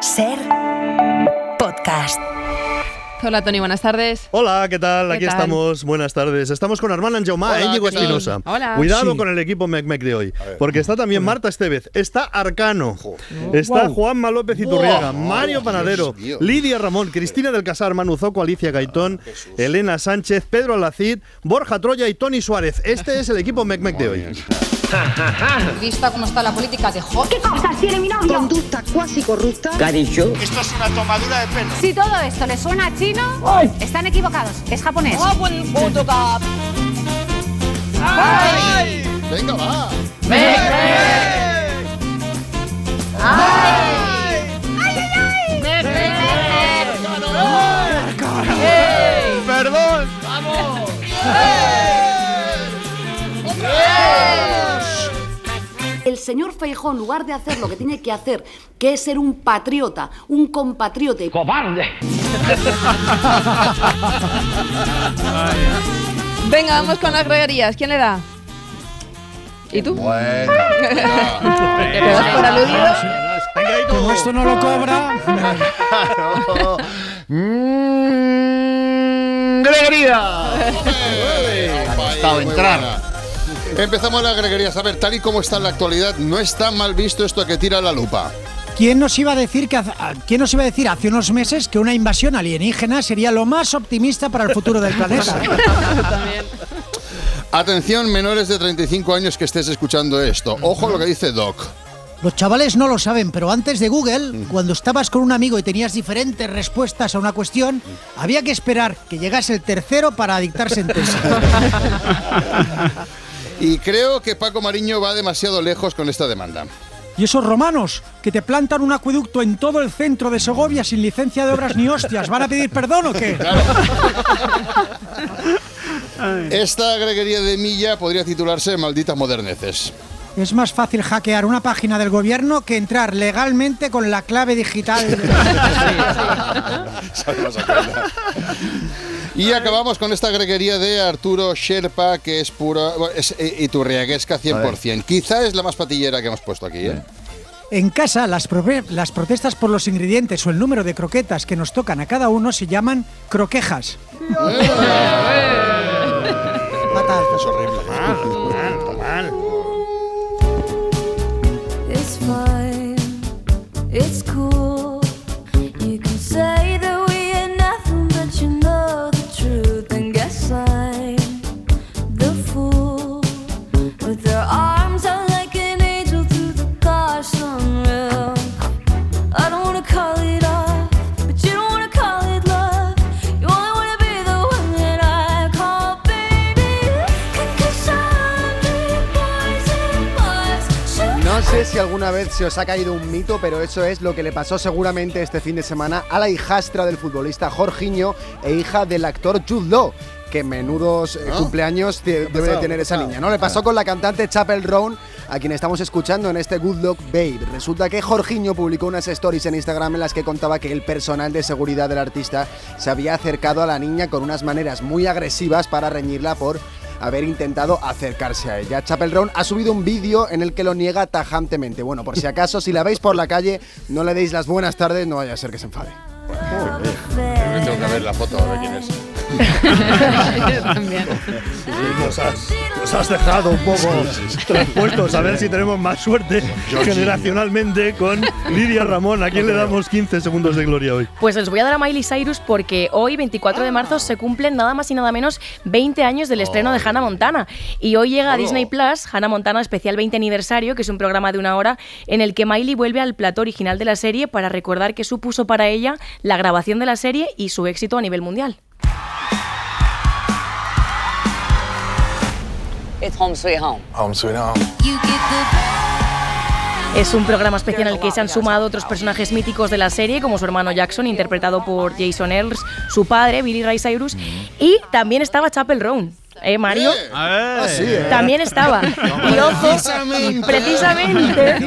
SER Podcast. Hola Toni, buenas tardes. Hola, ¿qué tal? Aquí estamos, buenas tardes. Estamos con Armand Anjaumà, Íñigo Espinosa. Hola. Cuidado con el equipo Mec de hoy, porque está también Marta Estevez, está Arcano, está Juanma López Iturriaga, Mario Panadero, Lidia Ramón, Cristina del Casar, Manu Zoco, Alicia Gaitón, Elena Sánchez, Pedro Alacid, Borja Troya y Toni Suárez. Este es el equipo Mec de hoy. Vista cómo está la política de Hot. ¿Qué cosas tiene mi novio? Conducta cuasi corrupta. ¿Qué ha dicho? Esto es una tomadura de pelo. Si todo esto les suena a chino, están equivocados. Es japonés. ¡Ay! Venga, va. ¡Perdón! ¡Vamos! El señor Feijóo, en lugar de hacer lo que tiene que hacer, que es ser un patriota, un compatriota... ¡Cobarde! Venga, vamos con las greguerías. ¿Quién le da? ¿Y tú? Bueno. ¿Te das por aludido? Como esto no lo cobra. ¡Greguería! Ha costado entrar. Empezamos las greguerías. A ver, tal y como está en la actualidad, no está mal visto esto que tira la lupa. ¿Quién nos iba a decir hace unos meses que una invasión alienígena sería lo más optimista para el futuro del planeta? Atención, menores de 35 años que estés escuchando esto. Ojo lo que dice Doc. Los chavales no lo saben, pero antes de Google, cuando estabas con un amigo y tenías diferentes respuestas a una cuestión, había que esperar que llegase el tercero para dictar sentencia. Y creo que Paco Mariño va demasiado lejos con esta demanda. ¿Y esos romanos que te plantan un acueducto en todo el centro de Segovia sin licencia de obras ni hostias, van a pedir perdón o qué? Claro. Esta greguería de Milla podría titularse Malditas moderneces. Es más fácil hackear una página del gobierno que entrar legalmente con la clave digital. Y acabamos con esta greguería de Arturo Sherpa, que es pura, es iturriaguesca 100%. Quizá es la más patillera que hemos puesto aquí, ¿eh? En casa, las protestas por los ingredientes o el número de croquetas que nos tocan a cada uno se llaman croquejas. Fatal. Es horrible. Mal. It's fine, it's cool. You can say that we are nothing, but you know the truth. And guess I'm the fool. With their arms out like an angel through the car sunroof. I don't wanna call it off, but you don't wanna call it love. You only wanna be the one that I call baby. 'Cause I'm big boys and boys. No sé si alguna vez se os ha caído un mito, pero eso es lo que le pasó seguramente este fin de semana a la hijastra del futbolista Jorginho e hija del actor Jude Law. Que menudos cumpleaños debe de tener esa niña, ¿no? Le pasó con la cantante Chappell Roan, a quien estamos escuchando en este Good Luck Babe. Resulta que Jorginho publicó unas stories en Instagram en las que contaba que el personal de seguridad del artista se había acercado a la niña con unas maneras muy agresivas para reñirla por haber intentado acercarse a ella. Chappell Roan ha subido un vídeo en el que lo niega tajantemente. Bueno, por si acaso, si la veis por la calle, no le deis las buenas tardes, no vaya a ser que se enfade. Tengo que ver la foto, a ver quién es. También. Nos has dejado un poco traspuestos. A ver si tenemos más suerte generacionalmente con Lidia Ramón. ¿A quién le damos 15 segundos de gloria hoy? Pues les voy a dar a Miley Cyrus porque hoy, 24 de marzo, se cumplen nada más y nada menos 20 años del estreno de Hannah Montana. Y hoy llega a Disney Plus, Hannah Montana especial 20 aniversario, que es un programa de 1 hora en el que Miley vuelve al plató original de la serie para recordar qué supuso para ella la grabación de la serie y su éxito a nivel mundial. It's home sweet home. Home sweet home. Es un programa especial en el que se han sumado otros personajes míticos de la serie, como su hermano Jackson, interpretado por Jason Earls, su padre, Billy Ray Cyrus, y también estaba Chappell Roan. Mario? Sí, También estaba. Y ojo, precisamente.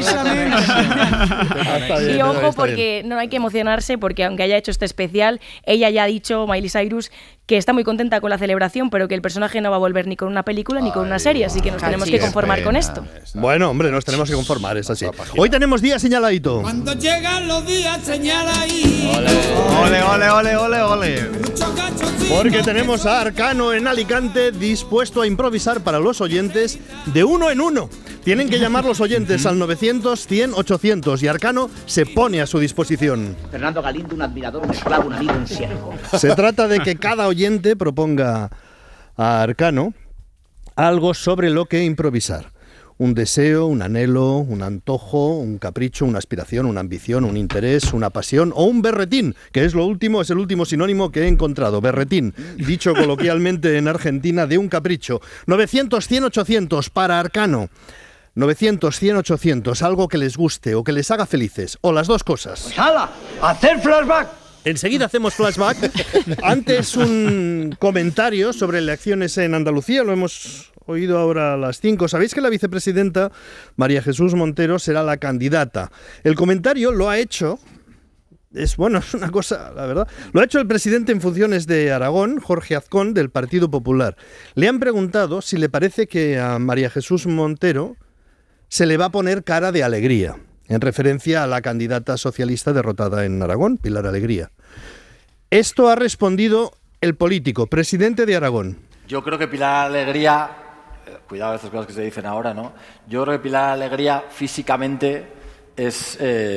Y ojo, porque no hay que emocionarse, porque aunque haya hecho este especial, ella ya ha dicho, Miley Cyrus, que está muy contenta con la celebración, pero que el personaje no va a volver ni con una película ni con una serie, así que nos tenemos que conformar con esto. Bueno, hombre, nos tenemos que conformar, es así. Hoy tenemos día señaladito. Cuando llegan los días señaladitos. Ole, ole, ole, ole, ole. Porque tenemos a Arcano en Alicante dispuesto a improvisar para los oyentes de uno en uno. Tienen que llamar los oyentes al 900 100 800 y Arcano se pone a su disposición. Fernando Galindo, un admirador, un esclavo, un amigo, un siervo. Se trata de que cada oyente proponga a Arcano algo sobre lo que improvisar. Un deseo, un anhelo, un antojo, un capricho, una aspiración, una ambición, un interés, una pasión o un berretín, que es el último sinónimo que he encontrado. Berretín, dicho coloquialmente en Argentina, de un capricho. 900 100 800 para Arcano. 900 100 800, algo que les guste o que les haga felices, o las dos cosas. Pues hala, hacer flashback. Enseguida hacemos flashback. Antes un comentario sobre elecciones en Andalucía, lo hemos oído ahora a las 5. Sabéis que la vicepresidenta María Jesús Montero será la candidata. El comentario lo ha hecho, es una cosa, la verdad, lo ha hecho el presidente en funciones de Aragón, Jorge Azcón, del Partido Popular. Le han preguntado si le parece que a María Jesús Montero se le va a poner cara de alegría, en referencia a la candidata socialista derrotada en Aragón, Pilar Alegría. Esto ha respondido el político, presidente de Aragón. Yo creo que Pilar Alegría, cuidado estas cosas que se dicen ahora, ¿no? Yo creo que Pilar Alegría físicamente es,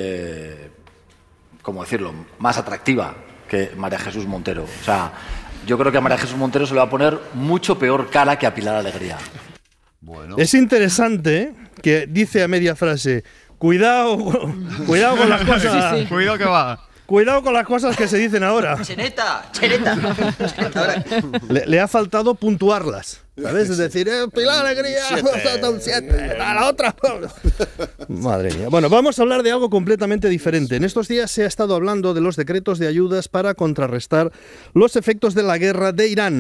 ¿cómo decirlo?, más atractiva que María Jesús Montero. O sea, yo creo que a María Jesús Montero se le va a poner mucho peor cara que a Pilar Alegría. Bueno. Es interesante que dice a media frase, cuidado con las cosas. Sí. Cuidado que va. Cuidado con las cosas que se dicen ahora. Cheneta. Le ha faltado puntuarlas, ¿sabes? Es decir, Pilar Alegría, un 7, a la otra. Madre mía. Bueno, vamos a hablar de algo completamente diferente. En estos días se ha estado hablando de los decretos de ayudas para contrarrestar los efectos de la guerra de Irán.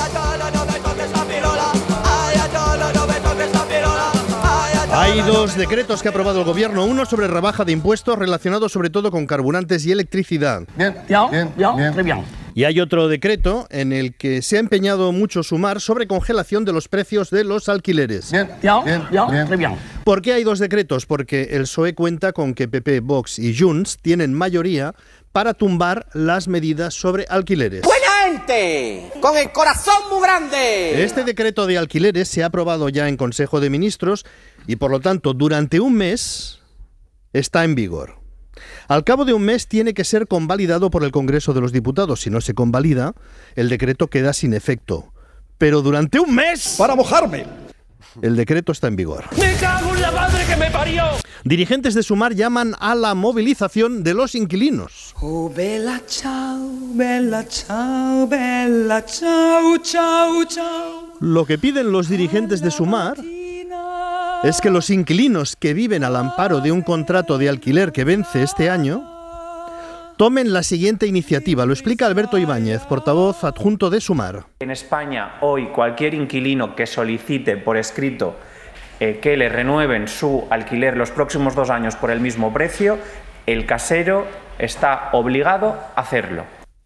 Hay dos decretos que ha aprobado el gobierno, uno sobre rebaja de impuestos relacionado sobre todo con carburantes y electricidad. Bien. Y hay otro decreto en el que se ha empeñado mucho Sumar sobre congelación de los precios de los alquileres. Bien. ¿Por qué hay dos decretos? Porque el PSOE cuenta con que PP, Vox y Junts tienen mayoría para tumbar las medidas sobre alquileres. ¡Buena gente! ¡Con el corazón muy grande! Este decreto de alquileres se ha aprobado ya en Consejo de Ministros y, por lo tanto, durante un mes está en vigor. Al cabo de un mes tiene que ser convalidado por el Congreso de los Diputados. Si no se convalida, el decreto queda sin efecto. Pero durante un mes... ¡Para mojarme! El decreto está en vigor. ¡Me cago en la madre que me parió! Dirigentes de Sumar llaman a la movilización de los inquilinos. Oh, bella ciao, bella ciao, bella ciao, ciao, ciao. Lo que piden los dirigentes de Sumar es que los inquilinos que viven al amparo de un contrato de alquiler que vence este año tomen la siguiente iniciativa. Lo explica Alberto Ibáñez, portavoz adjunto de Sumar. En España, hoy, cualquier inquilino que solicite por escrito que le renueven su alquiler los próximos 2 años por el mismo precio, el casero está obligado a hacerlo.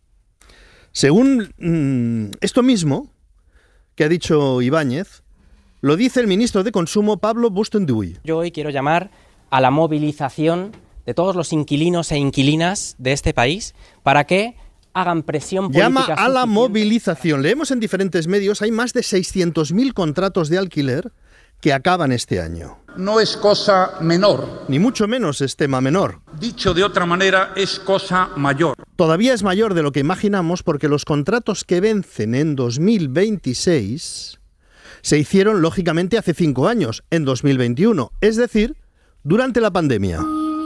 Según esto mismo que ha dicho Ibáñez, lo dice el ministro de Consumo, Pablo Bustenduy. Yo hoy quiero llamar a la movilización de todos los inquilinos e inquilinas de este país para que hagan presión política. Llama a la movilización. Leemos en diferentes medios, hay más de 600.000 contratos de alquiler que acaban este año. No es cosa menor. Ni mucho menos es tema menor. Dicho de otra manera, es cosa mayor. Todavía es mayor de lo que imaginamos porque los contratos que vencen en 2026 se hicieron, lógicamente, hace 5 años, en 2021, es decir, durante la pandemia.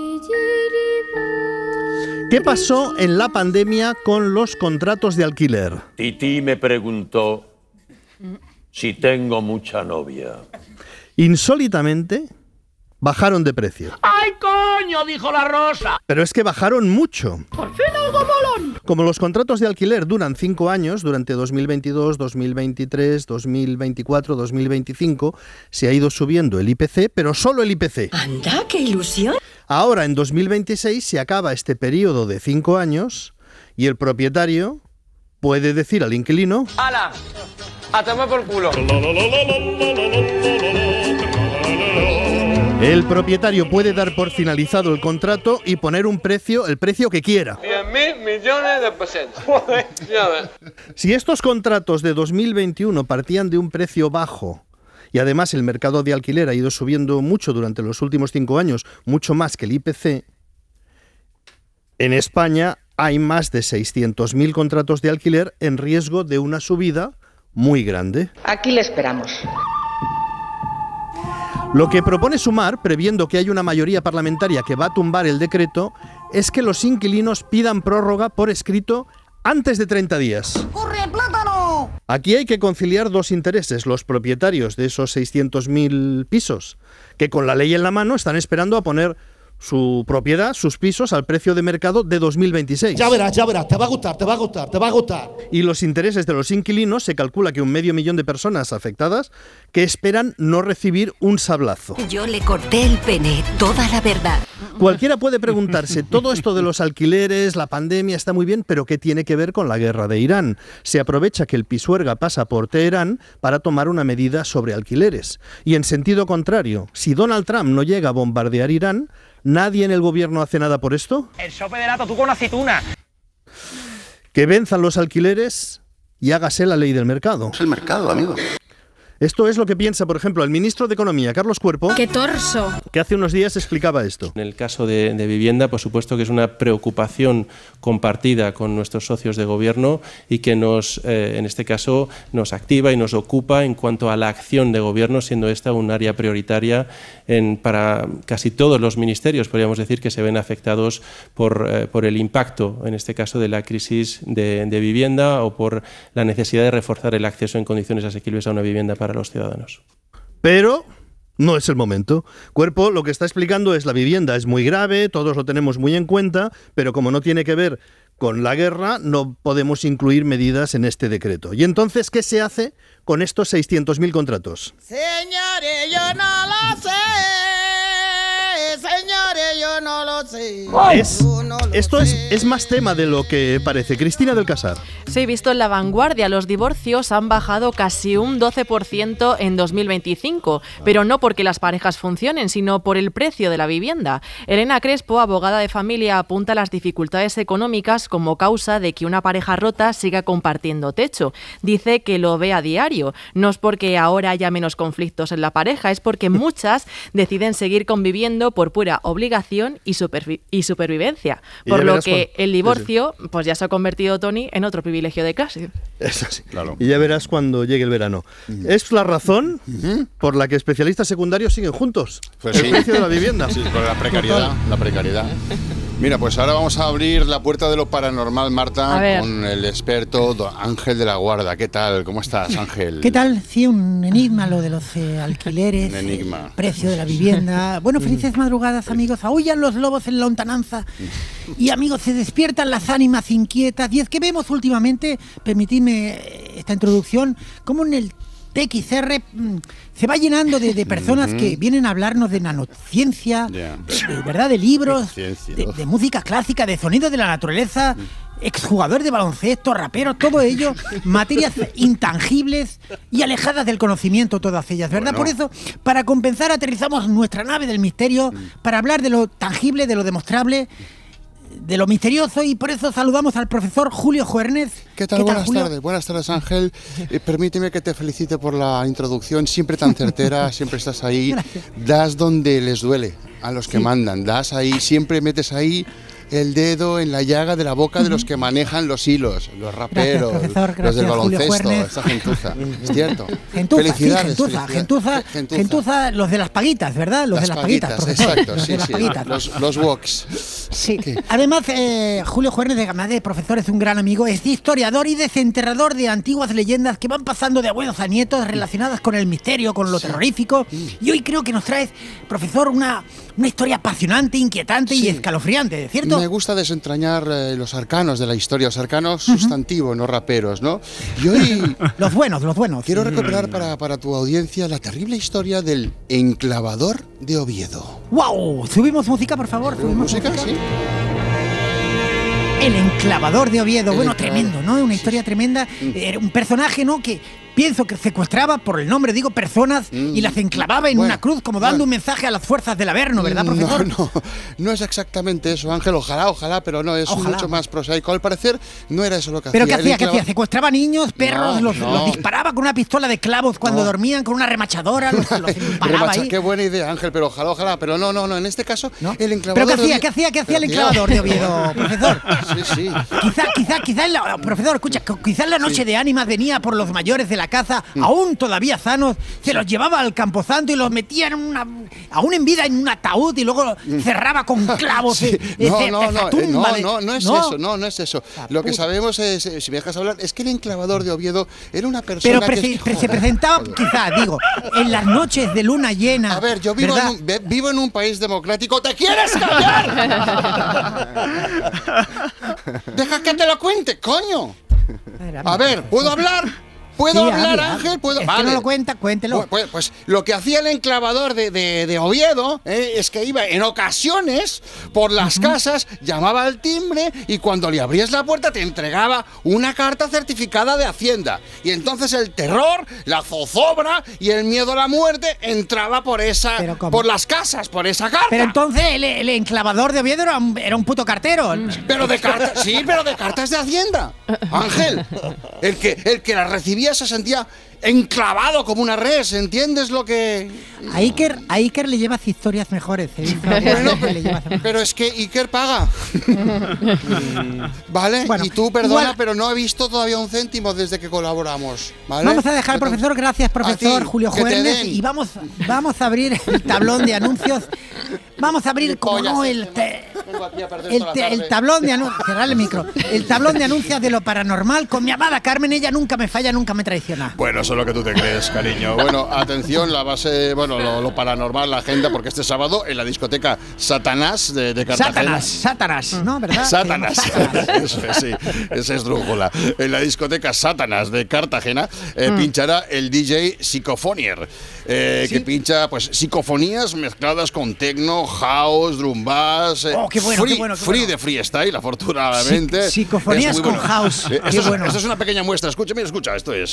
¿Qué pasó en la pandemia con los contratos de alquiler? Titi me preguntó si tengo mucha novia. Insólitamente, bajaron de precio. ¡Ay, coño! coño! Dijo la Rosa. Pero es que bajaron mucho. ¡Por fin algo molón! Como los contratos de alquiler duran 5 años, durante 2022, 2023, 2024, 2025, se ha ido subiendo el IPC, pero solo el IPC. ¡Anda, qué ilusión! Ahora, en 2026, se acaba este periodo de 5 años y el propietario puede decir al inquilino: ¡Hala! ¡A tomar por culo! El propietario puede dar por finalizado el contrato y poner un precio, el precio que quiera. 10.000 millones de pesetas. Ya ves. Si estos contratos de 2021 partían de un precio bajo y además el mercado de alquiler ha ido subiendo mucho durante los últimos 5 años, mucho más que el IPC, en España hay más de 600.000 contratos de alquiler en riesgo de una subida muy grande. Aquí le esperamos. Lo que propone Sumar, previendo que hay una mayoría parlamentaria que va a tumbar el decreto, es que los inquilinos pidan prórroga por escrito antes de 30 días. ¡Corre, plátano! Aquí hay que conciliar dos intereses: los propietarios de esos 600.000 pisos, que con la ley en la mano están esperando a poner su propiedad, sus pisos, al precio de mercado de 2026. Ya verás, te va a gustar, te va a gustar, te va a gustar. Y los intereses de los inquilinos, se calcula que 500.000 de personas afectadas que esperan no recibir un sablazo. Yo le corté el pene, toda la verdad. Cualquiera puede preguntarse, todo esto de los alquileres, la pandemia está muy bien, pero ¿qué tiene que ver con la guerra de Irán? Se aprovecha que el Pisuerga pasa por Teherán para tomar una medida sobre alquileres. Y en sentido contrario, si Donald Trump no llega a bombardear Irán, ¿nadie en el gobierno hace nada por esto? El sope de lato, tú con aceituna. Que venzan los alquileres y hágase la ley del mercado. Es el mercado, amigo. Esto es lo que piensa, por ejemplo, el ministro de Economía, Carlos Cuerpo, ¡Qué torso! que hace unos días explicaba esto. En el caso de vivienda, por supuesto que es una preocupación compartida con nuestros socios de gobierno y que en este caso, nos activa y nos ocupa en cuanto a la acción de gobierno, siendo esta un área prioritaria para casi todos los ministerios, podríamos decir, que se ven afectados por el impacto, en este caso, de la crisis de vivienda o por la necesidad de reforzar el acceso en condiciones asequibles a una vivienda para los ciudadanos. Pero no es el momento. Cuerpo lo que está explicando es: la vivienda es muy grave, todos lo tenemos muy en cuenta, pero como no tiene que ver con la guerra, no podemos incluir medidas en este decreto. Y entonces, ¿qué se hace con estos 600.000 contratos? Señores, yo no lo sé. Señores, yo no lo sé. Esto es más tema de lo que parece. Cristina del Casar. Sí, visto en La Vanguardia, los divorcios han bajado casi un 12% en 2025, pero no porque las parejas funcionen, sino por el precio de la vivienda. Elena Crespo, abogada de familia, apunta las dificultades económicas como causa de que una pareja rota siga compartiendo techo. Dice que lo ve a diario. No es porque ahora haya menos conflictos en la pareja, es porque muchas deciden seguir conviviendo por pura obligación y supervivencia. Por lo que el divorcio, pues ya se ha convertido, Tony, en otro privilegio de clase. Eso sí, claro. Y ya verás cuando llegue el verano. Es la razón por la que especialistas secundarios siguen juntos. Pues el precio de la vivienda. Sí, por la precariedad. Mira, pues ahora vamos a abrir la puerta de lo paranormal, Marta, con el experto Ángel de la Guarda. ¿Qué tal? ¿Cómo estás, Ángel? ¿Qué tal? Sí, un enigma lo de los alquileres, un enigma. Precio de la vivienda. Bueno, felices madrugadas, amigos. Aúllan los lobos en lontananza. Y, amigos, se despiertan las ánimas inquietas. Y es que vemos últimamente, permitidme esta introducción, como en el TXR se va llenando de personas que vienen a hablarnos de nanociencia, de verdad, de libros, de música clásica, de sonidos de la naturaleza, exjugadores de baloncesto, raperos, todo ello, materias intangibles y alejadas del conocimiento, todas ellas, ¿verdad? Por eso, para compensar, aterrizamos nuestra nave del misterio para hablar de lo tangible, de lo demostrable, de lo misterioso, y por eso saludamos al profesor Julio Juernez. ¿Qué tal? Buenas tardes, Ángel. Permíteme que te felicite por la introducción, siempre tan certera, siempre estás ahí. Gracias. Das donde les duele a los que mandan, das ahí, siempre metes ahí el dedo en la llaga de la boca de los que manejan los hilos, los raperos, gracias, profesor, los del baloncesto, esta gentuza. Es cierto. Felicidades. Gentuza, los de las paguitas, ¿verdad? Los de las paguitas, profesor. Exacto, los woks. Sí. Además, Julio Juernes, además de profesor, es un gran amigo, es historiador y desenterrador de antiguas leyendas que van pasando de abuelos a nietos relacionadas con el misterio, con lo terrorífico. Y hoy creo que nos traes, profesor, una historia apasionante, inquietante y escalofriante, ¿cierto? Me gusta desentrañar los arcanos de la historia, los arcanos sustantivos, no raperos, ¿no? Y hoy... Los buenos. Quiero recuperar para tu audiencia la terrible historia del enclavador de Oviedo. ¡Wow! ¿Subimos música, por favor? ¿Subimos música? Sí. El enclavador de Oviedo, tremendo, ¿no? Una historia tremenda. Era un personaje, ¿no? Que pienso que secuestraba, por el nombre digo, personas y las enclavaba en una cruz, como dando un mensaje a las fuerzas del Averno, ¿verdad, profesor? No es exactamente eso, Ángel. Ojalá, pero no, es mucho más prosaico. Al parecer, no era eso lo que hacía. ¿Pero qué hacía? ¿Secuestraba niños, perros, los disparaba con una pistola de clavos cuando dormían, con una remachadora, los disparaba ahí? Qué buena idea, Ángel, pero ojalá, pero no, en este caso, el enclavador... ¿Pero qué hacía el enclavador de Oviedo, profesor? Sí. Profesor, escucha, quizás la noche de ánimas venía por los mayores de la caza, aún todavía sanos, se los llevaba al camposanto y los metía aún en vida en un ataúd y luego cerraba con clavos. No es eso. Lo que sabemos es, si me dejas hablar, es que el enclavador de Oviedo era una persona se presentaba, quizás, digo, en las noches de luna llena. A ver, yo vivo en un país democrático. ¿Te quieres callar? Deja que te lo cuente, coño. A ver, ¿puedo hablar? ¿Puedo hablar, Ángel? ¿Puedo? Que no lo cuenta, cuéntelo. Pues lo que hacía el enclavador de Oviedo es que iba en ocasiones por las casas, llamaba al timbre y cuando le abrías la puerta te entregaba una carta certificada de Hacienda. Y entonces el terror, la zozobra y el miedo a la muerte entraba por las casas, por esa carta. Pero entonces el enclavador de Oviedo era un puto cartero. Pero de cartas, pero de cartas de Hacienda. Ángel, el que las recibía se sentía enclavado como una res, ¿entiendes lo que...? A Iker le llevas historias mejores. Pero es que Iker paga. ¿Vale? Bueno, y tú, perdona, pero no he visto todavía un céntimo desde que colaboramos, ¿vale? Vamos a dejar, profesor, gracias, profesor Julio Juernes, y vamos a abrir el tablón de anuncios. Vamos a abrir el tablón de anuncios. Cerrar el micro. El tablón de anuncios de lo paranormal con mi amada Carmen. Ella nunca me falla, nunca me traiciona. Bueno, eso es lo que tú te crees, cariño. Bueno, atención, la base, lo paranormal, la agenda, porque este sábado en la discoteca Satanás de Cartagena. Satanás, ¿no? ¿Verdad? Satanás. Eso es, sí, esa es drújula. En la discoteca Satanás de Cartagena pinchará el DJ Psicofonier, que pincha pues psicofonías mezcladas con techno, house, drum bass, free de freestyle, afortunadamente. Psicofonías con house. Esto es una pequeña muestra. Escucha, esto es.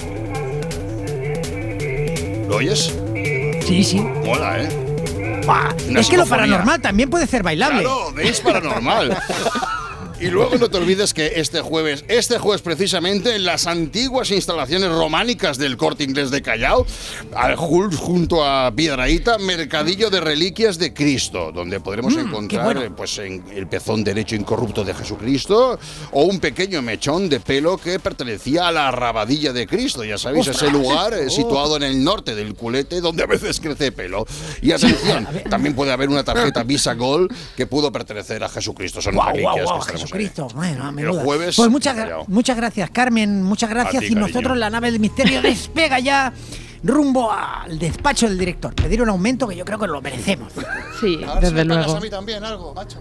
¿Lo oyes? Sí. Mola, es que lo paranormal también puede ser bailable. Claro, es paranormal. Y luego no te olvides que este jueves precisamente en las antiguas instalaciones románicas del Corte Inglés de Callao, junto a Piedrahíta, mercadillo de reliquias de Cristo, donde podremos encontrar pues el pezón derecho incorrupto de Jesucristo o un pequeño mechón de pelo que pertenecía a la rabadilla de Cristo, ya sabéis, ese lugar situado en el norte del culete donde a veces crece pelo. Y atención, también puede haber una tarjeta Visa Gold que pudo pertenecer a Jesucristo. Son reliquias que estaremos Jesucristo, bueno, el jueves. Pues muchas gracias, Carmen, muchas gracias. Y nosotros, la nave del misterio despega ya rumbo al despacho del director. Pedir un aumento que yo creo que lo merecemos. Sí, desde luego. A mí también algo, macho.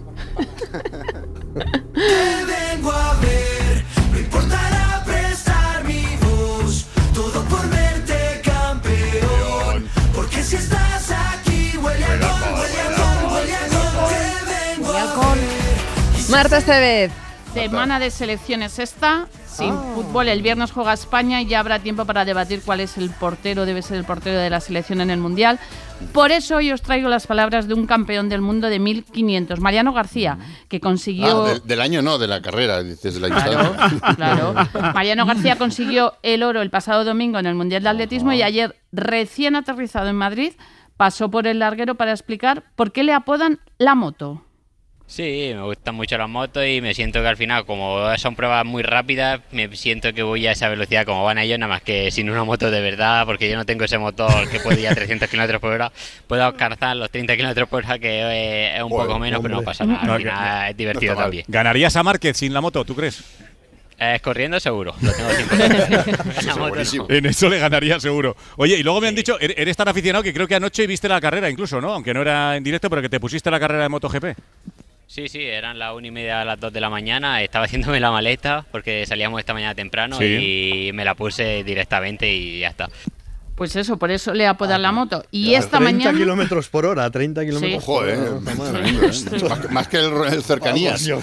Te vengo a ver, no importará prestar mi voz, todo por verte campeón, porque si estás aquí huele a alcohol, te vengo a ver. Marta Estevez. Semana de selecciones esta, sin fútbol. El viernes juega España y ya habrá tiempo para debatir cuál es el portero, debe ser el portero de la selección en el Mundial. Por eso hoy os traigo las palabras de un campeón del mundo de 1500, Mariano García, que consiguió... del año no, de la carrera, desde la instancia. Claro. Mariano García consiguió el oro el pasado domingo en el Mundial de Atletismo y ayer, recién aterrizado en Madrid, pasó por el larguero para explicar por qué le apodan la moto. Sí, me gustan mucho las motos y me siento que al final, como son pruebas muy rápidas, me siento que voy a esa velocidad como van ellos, nada más que sin una moto de verdad, porque yo no tengo ese motor que puede ir a 300 km por hora. Puedo alcanzar los 30 km por hora, que es un poco menos, pero no pasa nada. Al final es divertido también. ¿Ganarías a Márquez sin la moto, tú crees? Corriendo seguro, lo tengo 100%. En eso le ganaría seguro. Oye, y luego me han dicho, eres tan aficionado que creo que anoche viste la carrera incluso, ¿no? Aunque no era en directo, pero que te pusiste la carrera de MotoGP. Sí, eran las 1:30 a las 2 de la mañana, estaba haciéndome la maleta porque salíamos esta mañana temprano y me la puse directamente y ya está. Pues eso, por eso le apodan la moto. Y esta 30 mañana... kilómetros por hora, 30 kilómetros por hora. Más que el cercanías. Yo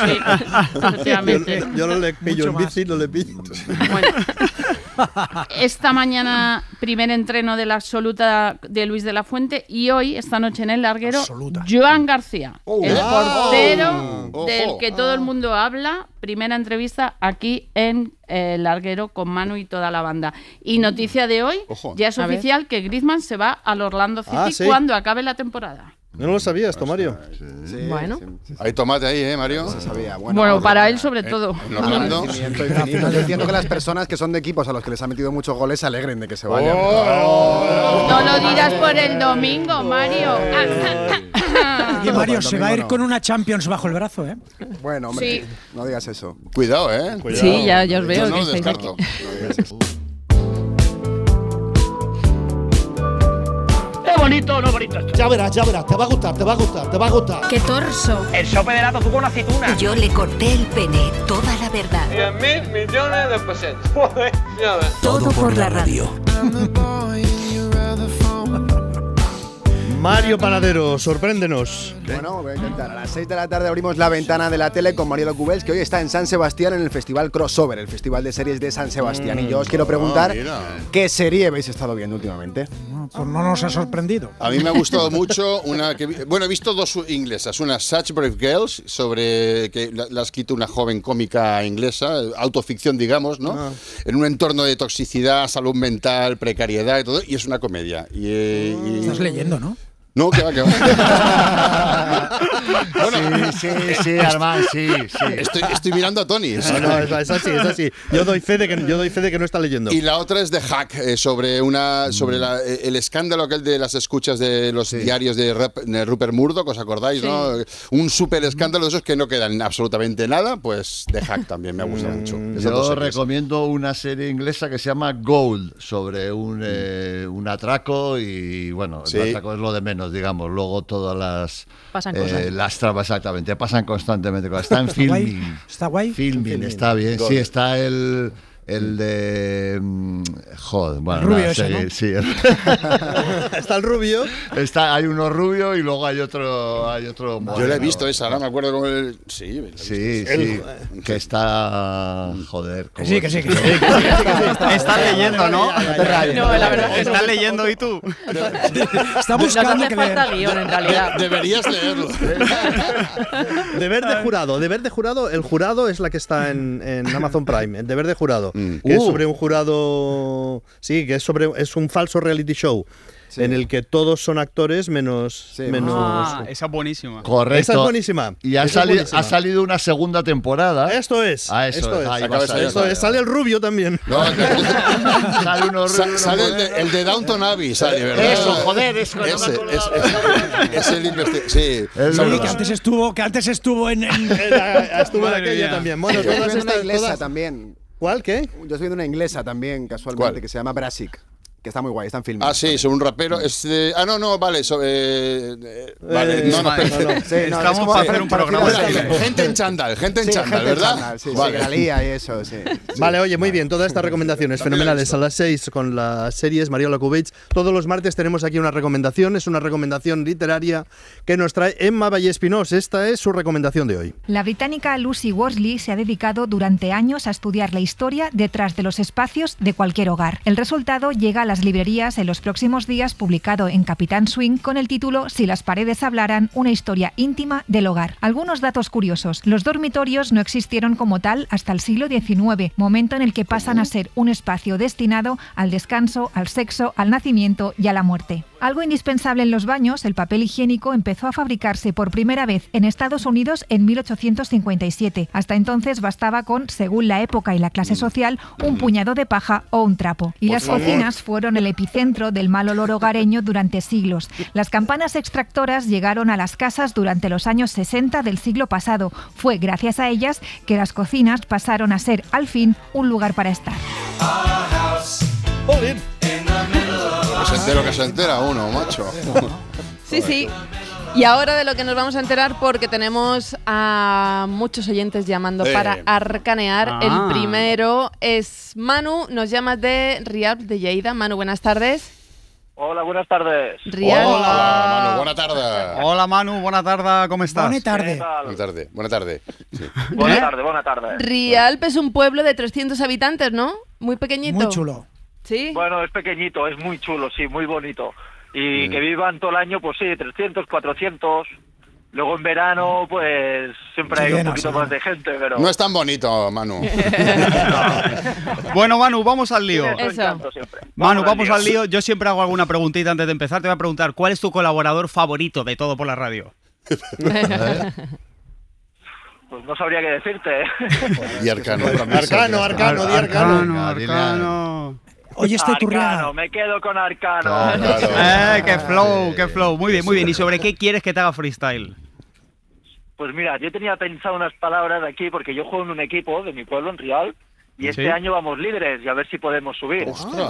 no le pillo en bici, no le pillo. Bueno, esta mañana primer entreno de la absoluta de Luis de la Fuente y hoy, esta noche en el larguero, Joan García, el portero del que todo el mundo habla. Primera entrevista aquí en el larguero con Manu y toda la banda. Y noticia de hoy, ya es oficial que Griezmann se va al Orlando City cuando acabe la temporada. No lo sabías esto, Mario. Bueno. Hay tomate ahí, Mario. Se sabía. Bueno, para él sobre todo. Orlando. Yo entiendo que las personas que son de equipos a los que les han metido muchos goles se alegren de que se vayan. No lo dirás por el domingo, Mario. Y Mario se va a ir con una Champions bajo el brazo, ¿eh? Bueno, hombre, no digas eso. Cuidado, ¿eh? Sí, ya os veo. Yo no que lo estáis descarto. aquí. No digas eso. bonito o no bonito? Ya verás, te va a gustar, te va a gustar. ¡Qué torso! El sope de helado tuvo una aceituna. Yo le corté el pene, toda la verdad. 100.000 millones de pesetas. Joder, ya ves. Todo por la radio. Mario Panadero, sorpréndenos. Bueno, voy a intentar. A las 6 de la tarde abrimos la ventana de la tele con Marielo Cubels, que hoy está en San Sebastián en el Festival Crossover, el festival de series de San Sebastián. Y yo os quiero preguntar, ¿qué serie habéis estado viendo últimamente? Pues no nos ha sorprendido. A mí me ha gustado mucho una que... Bueno, he visto dos inglesas. Una, Such Brave Girls, sobre que la ha escrito una joven cómica inglesa, autoficción, digamos, ¿no? En un entorno de toxicidad, salud mental, precariedad y todo, y es una comedia. Estás leyendo, ¿no? No, que va. Bueno, sí, Armand, sí. Estoy mirando a Tony. No, es así. Yo doy fe de que no está leyendo. Y la otra es The Hack, sobre el escándalo aquel de las escuchas de los diarios de Rupert Murdoch, ¿os acordáis, no? Un súper escándalo de esos que no quedan absolutamente nada, pues The Hack también me ha gustado mucho. Yo recomiendo una serie inglesa que se llama Gold, sobre un atraco y, bueno, el atraco es lo de menos, digamos. Luego todas pasan cosas. Las tramas, exactamente, pasan constantemente cosas. Está en Filming. ¿Está guay? Filming, está bien. Gold. Sí, está el de... Joder, bueno, el rubio ese, ¿no? Sí. Está el rubio. Hay uno rubio y luego hay otro moreno. Yo la he visto esa, ahora me acuerdo como el... Sí. Que está... Joder. Que sí. Estás leyendo, ¿no? No, la verdad que estás leyendo y tú. Está buscando no hace falta guión, en realidad. Deberías leerlo. Deber de jurado, el jurado es la que está en Amazon Prime, el deber de jurado, que es sobre un jurado, es un falso reality show. En el que todos son actores menos... esa es buenísima. Correcto. Esa es buenísima. Y ha salido una segunda temporada. Esto es. Sale el rubio también. No, sale uno rubio. Sale el de Downton Abbey, sale, ¿verdad? Eso, joder, eso. Es el investigador. Sí. Que antes estuvo en estuvo en aquella también. Bueno, yo estoy viendo una inglesa también. ¿Cuál? ¿Qué? Yo estoy viendo una inglesa también, casualmente, que se llama Brassic. Que está muy guay, está en film. Ah, sí, sobre un rapero. Vale. Vale, estamos para hacer un programa. Gente en chándal, ¿verdad? Vale. La lía y eso, sí. Vale, oye, muy bien, todas estas recomendaciones fenomenales. A las 6 con las series Mariola Cubells. Todos los martes tenemos aquí una recomendación, es una recomendación literaria que nos trae Emma Vallespinós. Esta es su recomendación de hoy. La británica Lucy Worsley se ha dedicado durante años a estudiar la historia detrás de los espacios de cualquier hogar. El resultado llega a la las librerías en los próximos días, publicado en Capitán Swing con el título Si las paredes hablaran, una historia íntima del hogar. Algunos datos curiosos. Los dormitorios no existieron como tal hasta el siglo XIX, momento en el que pasan a ser un espacio destinado al descanso, al sexo, al nacimiento y a la muerte. Algo indispensable en los baños, el papel higiénico empezó a fabricarse por primera vez en Estados Unidos en 1857. Hasta entonces bastaba con, según la época y la clase social, un puñado de paja o un trapo. Y las cocinas fueron el epicentro del mal olor hogareño durante siglos. Las campanas extractoras llegaron a las casas durante los años 60 del siglo pasado. Fue gracias a ellas que las cocinas pasaron a ser, al fin, un lugar para estar. Que se entera uno, macho. Sí. Y ahora de lo que nos vamos a enterar, porque tenemos a muchos oyentes llamando para arcanear. El primero es Manu, nos llamas de Rialp de Lleida. Manu, buenas tardes. Hola, buenas tardes. Rialp. Hola, Manu, buena tarde. Hola, Manu, buena tarde, ¿cómo estás? Buena tarde. Buena tarde. Sí. Buena tarde. Rialp es un pueblo de 300 habitantes, ¿no? Muy pequeñito. Muy chulo. ¿Sí? Bueno, es pequeñito, es muy chulo, sí, muy bonito. Y que vivan todo el año, pues sí, 300, 400. Luego en verano, pues siempre hay un poquito más de gente, pero... No es tan bonito, Manu. Bueno, Manu, vamos al lío. Manu, vamos al lío. Yo siempre hago alguna preguntita antes de empezar. Te voy a preguntar, ¿cuál es tu colaborador favorito de Todo por la Radio? Pues no sabría qué decirte. Y Arcano. Arcano. Oye, Arcano, me quedo con Arcano. Qué flow. Muy bien. ¿Y sobre qué quieres que te haga freestyle? Pues mira, yo tenía pensado unas palabras aquí porque yo juego en un equipo de mi pueblo, en Rialp, y este año vamos líderes y a ver si podemos subir.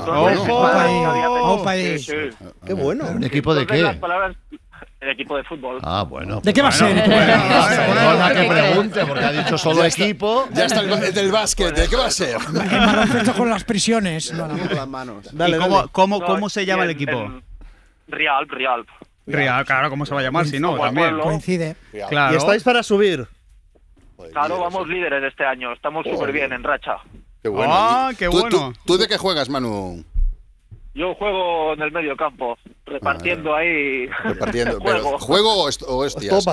Qué bueno. ¿Un equipo de qué? Las palabras, el equipo de fútbol. Ah, bueno. ¿De qué va a ser? Perdona que pregunte, porque ha dicho solo equipo. Ya está el del básquet. ¿De qué va a ser? El baloncesto con las prisiones. Con las manos. Dale. ¿Cómo se llama el equipo? Rialp. Rialp, claro, ¿cómo se va a llamar si no? También. Coincide. Claro. ¿Y estáis para subir? Claro, vamos líderes este año. Estamos súper bien, en racha. Qué bueno. Qué bueno. ¿Tú de qué juegas, Manu? Yo juego en el medio campo, repartiendo ahí. Repartiendo. Juego. ¿Juego o hostias?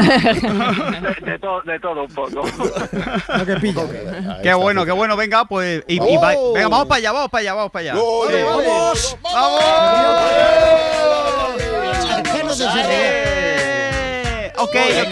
de todo un poco. Lo que pilla. Qué bueno. Venga, pues. Venga, vamos para allá. ¡Vamos! Ok.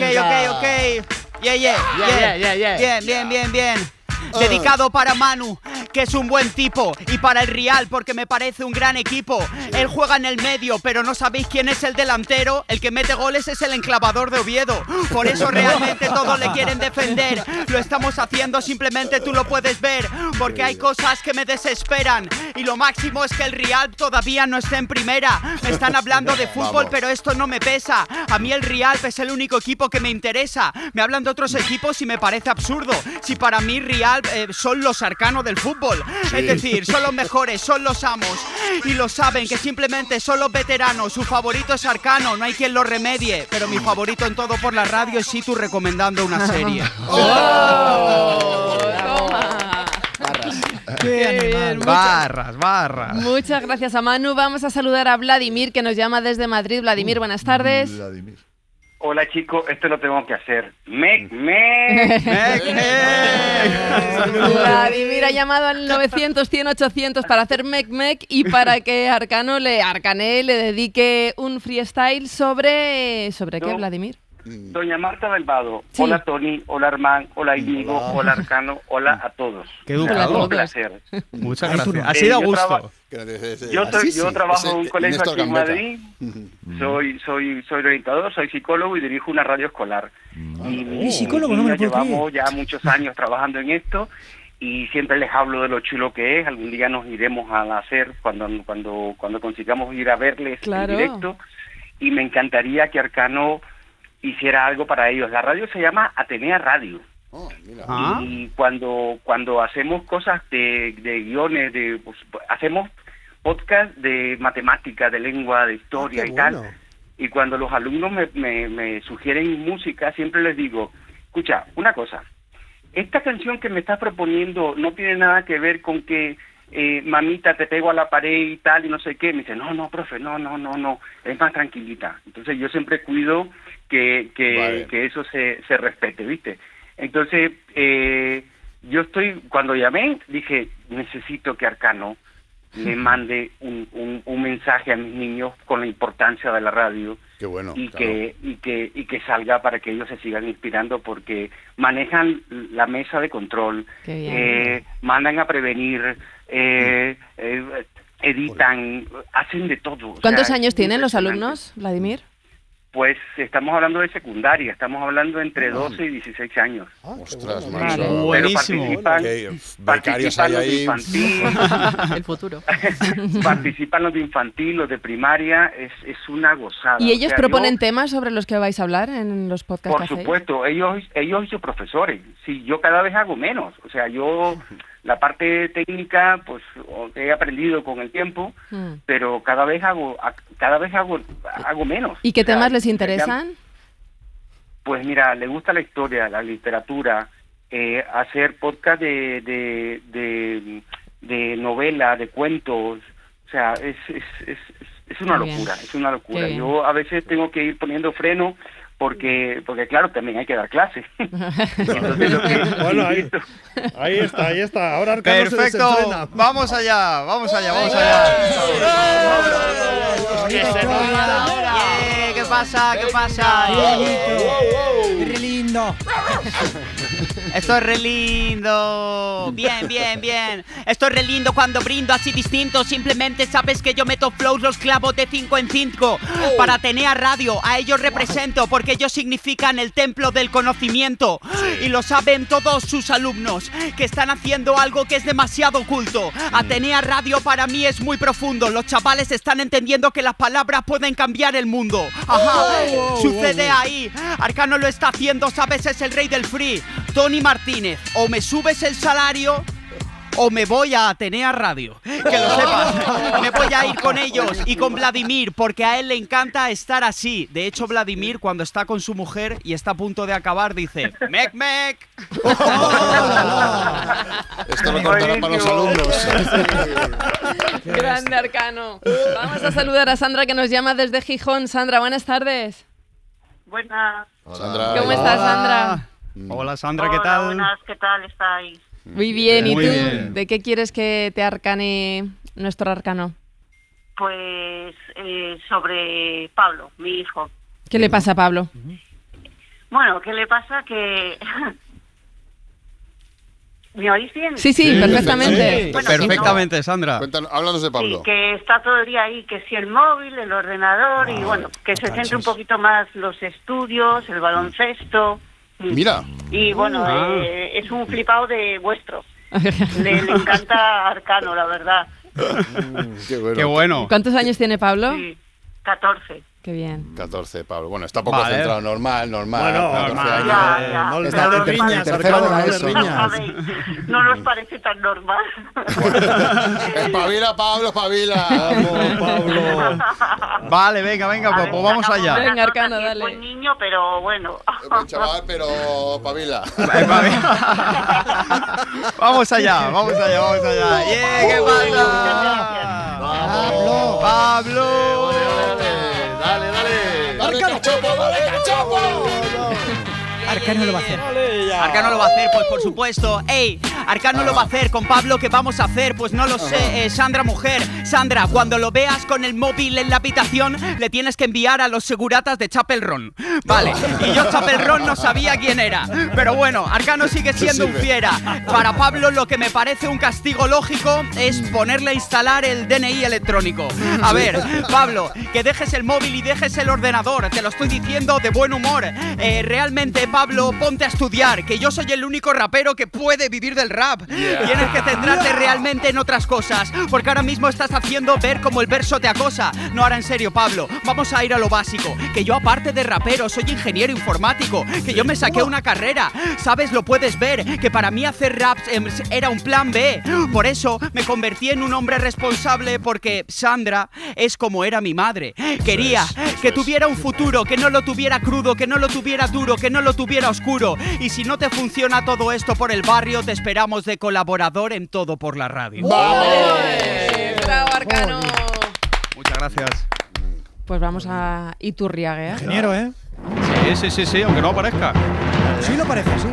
Bien. Dedicado para Manu, que es un buen tipo, y para el Rialp, porque me parece un gran equipo. Él juega en el medio, pero no sabéis quién es el delantero. El que mete goles es el enclavador de Oviedo. Por eso realmente todos le quieren defender. Lo estamos haciendo, simplemente tú lo puedes ver, porque hay cosas que me desesperan. Y lo máximo es que el Rialp todavía no está en primera. Me están hablando de fútbol, pero esto no me pesa. A mí el Rialp es el único equipo que me interesa. Me hablan de otros equipos y me parece absurdo. Si para mí Rialp son los Arcano del fútbol. Es decir, son los mejores, son los amos. Y lo saben, que simplemente son los veteranos. Su favorito es Arcano, no hay quien lo remedie. Pero mi favorito en Todo por la Radio es Situ recomendando una serie. Barras. Muchas gracias a Manu. Vamos a saludar a Vladimir, que nos llama desde Madrid. Vladimir, buenas tardes. Hola chicos, esto lo tengo que hacer. Vladimir ha llamado al 900-100-800 para hacer mec y para que Arcané le dedique un freestyle sobre qué, Vladimir. Doña Marta del Vado, sí. Hola Tony, hola Armán, hola Íñigo, hola Arcano, hola a todos. Qué educado. Un placer. Muchas gracias. Ha sido a gusto. Yo trabajo en un colegio aquí en Madrid, soy orientador, soy psicólogo y dirijo una radio escolar. Y psicólogo, no me lo puedo creer. Llevamos ya muchos años trabajando en esto y siempre les hablo de lo chulo que es. Algún día nos iremos a hacer cuando consigamos ir a verles en directo, y me encantaría que Arcano hiciera algo para ellos. La radio se llama Atenea Radio. Y cuando hacemos cosas de guiones, pues, hacemos podcast de matemática, de lengua, de historia y tal. Y cuando los alumnos me sugieren música, siempre les digo, escucha, una cosa, esta canción que me estás proponiendo no tiene nada que ver con que mamita, te pego a la pared y tal, y no sé qué. Me dice, no, profe, no, es más tranquilita. Entonces yo siempre cuido que eso se respete, ¿viste? Entonces, cuando llamé, dije, necesito que Arcano me mande un mensaje a mis niños con la importancia de la radio. Qué bueno, y claro. que salga para que ellos se sigan inspirando, porque manejan la mesa de control, mandan a prevenir, editan, hacen de todo. ¿Cuántos años tienen los alumnos, Vladimir? Pues estamos hablando de secundaria, estamos hablando entre 12 y 16 años. Ostras, macho. Buenísimo. Becarios hay ahí. Infantil, el futuro. Participan los de infantil, los de primaria, es una gozada. ¿Y ellos O sea, proponen temas sobre los que vais a hablar en los podcasts Por que hacéis? supuesto, ellos son profesores. Sí, yo cada vez hago menos. O sea, yo la parte técnica, pues he aprendido con el tiempo, pero cada vez hago menos. ¿Y qué O sea, temas les interesan? Pues mira, le gusta la historia, la literatura, hacer podcast de novela, de cuentos. O sea, es una Qué bien. locura, es una locura. Qué bien. Yo a veces tengo que ir poniendo freno porque claro, también hay que dar clases. Entonces, Bueno, ahí está. Ahora Arcano se Perfecto, desenfrena. vamos allá. ¿Qué pasa? ¡Qué lindo! Esto es re lindo. Bien. Esto es re lindo cuando brindo así distinto. Simplemente sabes que yo meto flows, los clavo de 5 en 5. Para Atenea Radio, a ellos represento, porque ellos significan el templo del conocimiento. Y lo saben todos sus alumnos, que están haciendo algo que es demasiado oculto. Atenea Radio para mí es muy profundo. Los chavales están entendiendo que las palabras pueden cambiar el mundo. Sucede ahí. Arcano lo está haciendo, sabes, es el rey del free. Tony Martínez, o me subes el salario o me voy a Atenea Radio. Que lo sepas, me voy a ir con ellos y con Vladimir, porque a él le encanta estar así. De hecho, Vladimir, cuando está con su mujer y está a punto de acabar, dice ¡Mec, mec! Esto lo contarán para los alumnos. Grande Arcano. Vamos a saludar a Sandra, que nos llama desde Gijón. Sandra, buenas tardes. Buenas. Sandra. ¿Cómo estás, Sandra? Hola, Sandra, ¿qué Hola, tal? buenas, ¿qué tal estáis? Muy bien, ¿y Muy tú? bien. ¿De qué quieres que te arcane nuestro Arcano? Pues sobre Pablo, mi hijo. ¿Qué le pasa a Pablo? Bueno, ¿qué le pasa? Que... ¿Me oís bien? Sí, perfectamente. Sí. Bueno, Perfectamente, Sandra. Cuéntanos, háblanos de Pablo. Sí, que está todo el día ahí, que si el móvil, el ordenador, y bueno, que se centre un poquito más los estudios, el baloncesto. Mira. Y bueno, es un flipado de vuestro. Le encanta Arcano, la verdad. Qué bueno. ¿Cuántos años tiene Pablo? Sí, 14. Qué bien. 14, Pablo. Bueno, está poco Vale. centrado, normal. Bueno, 14 años. Ya. No le Está en riñas, tercero de la Arcano, no le ESO. riñas. No nos parece tan normal. Espabila, Pablo, espabila. Vamos, Pablo. Vale, venga, pues vamos allá. Venga, Arcano, Es dale. buen niño, pero bueno. Buen chaval, pero espabila. Vamos allá. Yeah, ¿qué pasa? Pablo. Dale, cachopo, dale, cachopo. Arcano lo va a hacer. Arcano lo va a hacer, pues por supuesto. ¡Ey! Arcano lo va a hacer. Con Pablo, ¿qué vamos a hacer? Pues no lo sé. Sandra, mujer. Sandra, cuando lo veas con el móvil en la habitación, le tienes que enviar a los seguratas de Chapel Ron. Vale. Y yo Chapel Ron no sabía quién era. Pero bueno, Arcano sigue siendo un fiera. Para Pablo, lo que me parece un castigo lógico es ponerle a instalar el DNI electrónico. A ver, Pablo, que dejes el móvil y dejes el ordenador. Te lo estoy diciendo de buen humor. Realmente, Pablo, ponte a estudiar, que yo soy el único rapero que puede vivir del rap. Tienes que centrarte realmente en otras cosas, porque ahora mismo estás haciendo ver como el verso te acosa. No, ahora en serio, Pablo, vamos a ir a lo básico. Que yo, aparte de rapero, soy ingeniero informático, que yo me saqué una carrera. ¿Sabes? Lo puedes ver, que para mí hacer raps era un plan B. Por eso me convertí en un hombre responsable, porque Sandra es como era mi madre. Quería que tuviera un futuro, que no lo tuviera crudo, que no lo tuviera duro, que no lo tuviera oscuro. Y si no te funciona todo esto por el barrio, te espera necesitamos de colaborador en Todo por la Radio. ¡Bravo, Arcano! Muchas gracias. Pues vamos a Iturriague. Ingeniero, ¿eh? Sí, aunque no parezca. Sí lo parece, sí.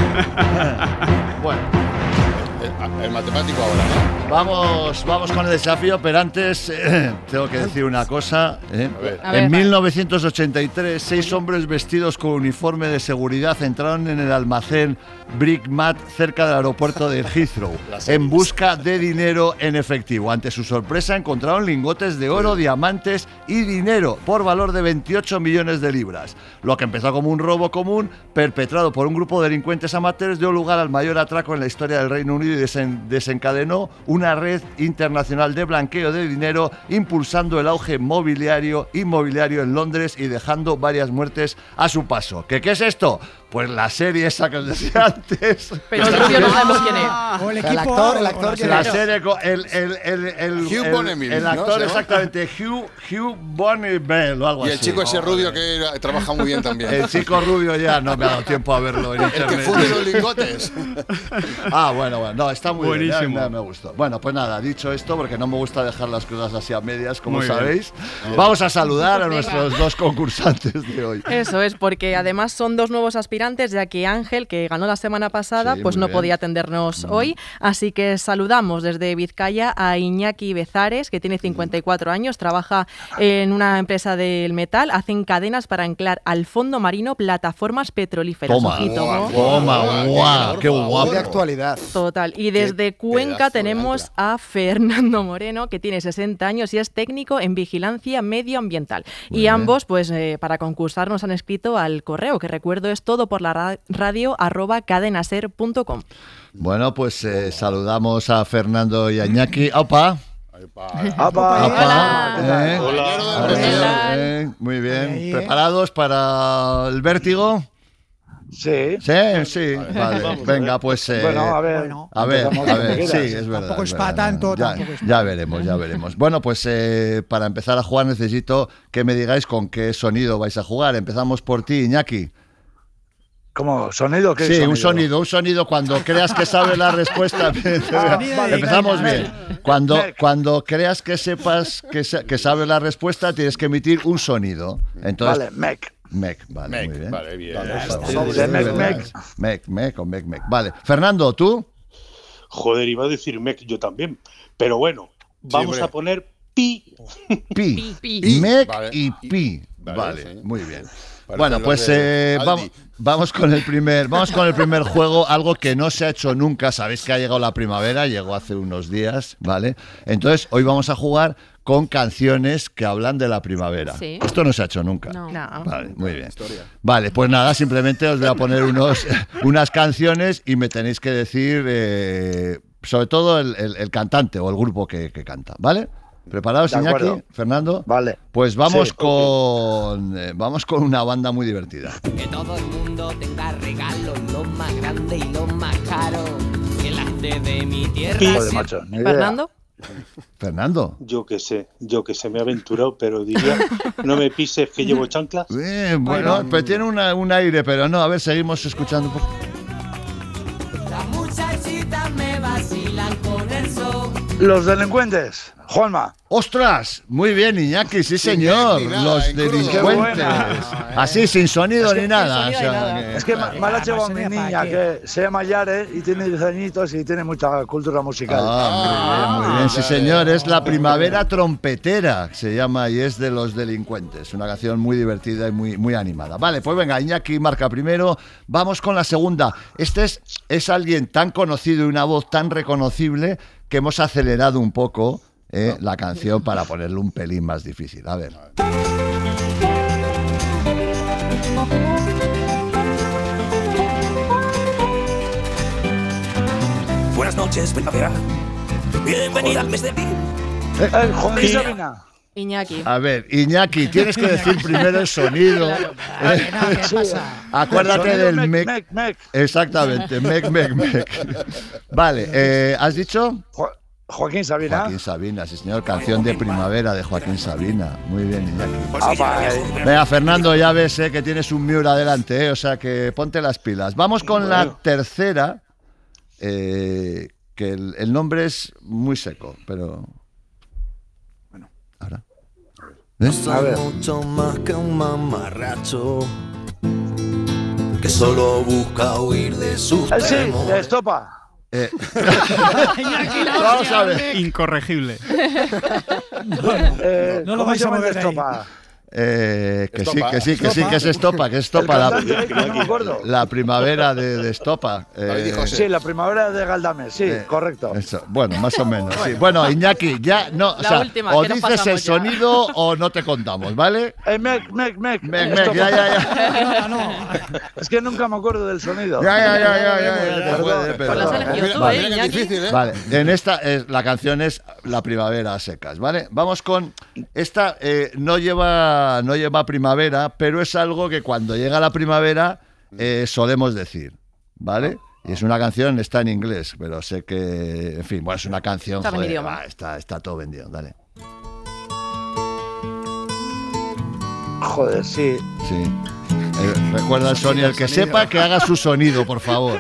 Bueno. El matemático ahora, ¿no? Vamos con el desafío, pero antes tengo que decir una cosa. A ver, En 1983, 6 hombres vestidos con uniforme de seguridad entraron en el almacén Brickmat cerca del aeropuerto de Heathrow en busca de dinero en efectivo. Ante su sorpresa encontraron lingotes de oro, diamantes y dinero por valor de 28 millones de libras. Lo que empezó como un robo común perpetrado por un grupo de delincuentes amateurs dio lugar al mayor atraco en la historia del Reino Unido y desencadenó una red internacional de blanqueo de dinero, impulsando el auge inmobiliario en Londres y dejando varias muertes a su paso. ¿Qué es esto? Pues la serie esa que os decía antes. Pero el rubio no sabemos quién es. O el El equipo. actor que La era. serie con el Hugh Bonneville, el ¿no? actor, ¿Se llama? exactamente, Hugh Bonneville o algo Y así. el chico ese rubio que trabaja muy bien también. El chico rubio ya no me ha dado tiempo a verlo en El que internet. funde los lingotes. Bueno, no, está muy Buenísimo. bien, me gustó. Bueno, pues nada, dicho esto, porque no me gusta dejar las cosas así a medias, como Muy bien. sabéis, vamos a saludar a nuestros dos concursantes de hoy. Eso es, porque además son dos nuevos aspirantes, ya que Ángel, que ganó la semana pasada, Sí, pues muy no bien. podía atendernos hoy. Así que saludamos desde Vizcaya a Iñaki Bezares, que tiene 54 años, trabaja en una empresa del metal, hacen cadenas para anclar al fondo marino plataformas petrolíferas. Toma, Ojito, ¿no? guau, qué guapo. Muy de actualidad. Total. Y desde Cuenca pedazo de tenemos a Fernando Moreno, que tiene 60 años y es técnico en vigilancia medioambiental. Muy Y bien. ambos, pues para concursar, nos han escrito al correo, que recuerdo es todo por la radio@cadenaser.com. Bueno, pues saludamos a Fernando y a Iñaki. ¡Opa! Hola. Muy bien. Ahí, ¿Preparados para el vértigo? Sí. Sí. Vale. Venga, pues. Bueno, a ver. Bueno. A ver, Empezamos cuando sí, quieras. es verdad. Tampoco es verdad. para tanto, Ya, tampoco es ya veremos. Bueno, pues para empezar a jugar necesito que me digáis con qué sonido vais a jugar. Empezamos por ti, Iñaki. ¿Cómo? ¿Sonido? ¿Qué Sí, sonido? un sonido cuando creas que sabes la respuesta. Empezamos bien. Cuando creas que sepas que sabes la respuesta, tienes que emitir un sonido. Entonces, Vale, Mec, vale, muy bien. Vale, bien. Mec o Mec. Vale. Fernando, ¿tú? Joder, iba a decir mec yo también. Pero bueno, vamos hombre. a poner pi. Pi. Pi. Mec Vale. y pi. Vale, sí. muy bien. Parecen Bueno, los pues de Aldi. vamos con el primer juego, algo que no se ha hecho nunca. Sabéis que ha llegado la primavera, llegó hace unos días, ¿vale? Entonces, hoy vamos a jugar con canciones que hablan de la primavera. Sí. Esto no se ha hecho nunca. No. Vale, muy bien. Vale, pues nada, simplemente os voy a poner unas canciones y me tenéis que decir, sobre todo el cantante o el grupo que canta, ¿vale? ¿Preparados, De Iñaki? acuerdo. ¿Fernando? Vale. Pues vamos Sí, vamos con una banda muy divertida. Que todo el mundo tenga regalos, los más grandes y los más caros. Que las de mi tierra. Joder, macho, ni idea. Fernando. Fernando. Yo que sé, me he aventurado, pero diría, no me pises que llevo chanclas. Bueno, pues tiene un aire, pero no, a ver, seguimos escuchando un poco. Las muchachitas me vacilan con el sol. Los delincuentes. Juanma. ¡Ostras! Muy bien, Iñaki, sí señor. ni nada, Los en crudo. delincuentes. Qué buena. Así, sin sonido ni nada. sonido o sea, ni nada. Es que me la ha llevado mi sería para niña, qué. que se llama Yare y tiene 10 añitos y tiene mucha cultura musical. Muy bien, sí señor, es La Primavera Trompetera, se llama, y es de Los Delincuentes, una canción muy divertida y muy animada. Vale, pues venga, Iñaki marca primero, vamos con la segunda. Este es alguien tan conocido y una voz tan reconocible que hemos acelerado un poco la canción para ponerle un pelín más difícil. A ver. Buenas noches, primavera. Bienvenida al mes de abril. Joaquín Sabina. Iñaki. A ver, Iñaki, tienes que decir primero el sonido. ¿Qué pasa? Acuérdate Sonido del mec, mec. Exactamente, mec. Vale, ¿has dicho? Joaquín Sabina. Joaquín Sabina, sí señor, canción de primavera de Joaquín Sabina. Muy bien, Iñaki. Vale. Venga, Fernando, ya ves que tienes un Miura adelante, o sea que ponte las pilas. Vamos con la tercera que el nombre es muy seco, pero... Bueno, ahora. A ver. Mucho más que un mamarracho que solo busca huir de sus Sí, temores. de Estopa. Vamos a ver. Incorregible. No lo vais a mover de Estopa. Que sí, que es Estopa, que es Estopa, la primavera de Estopa. Sí, la primavera de Galdames, sí, correcto. Eso, bueno, más o menos. Sí. Bueno, Iñaki, ya no, o sea, última, o que nos dices el pasamos ya. sonido o no te contamos, ¿vale? Mec, Mec, ya. No. Es que nunca me acuerdo del sonido. Ya. Pues la has elegido tú, Vale. Iñaki. difícil, ¿eh? Vale, en esta la canción es La primavera a secas, ¿vale? Vamos con esta, no lleva primavera, pero es algo que cuando llega la primavera solemos decir, ¿vale? Y es una canción, está en inglés, pero sé que, en fin, bueno, es una canción, Está en idioma. está todo vendido, dale. Joder, sí. Sí. Recuerda el sonido, el que sepa que haga su sonido, por favor.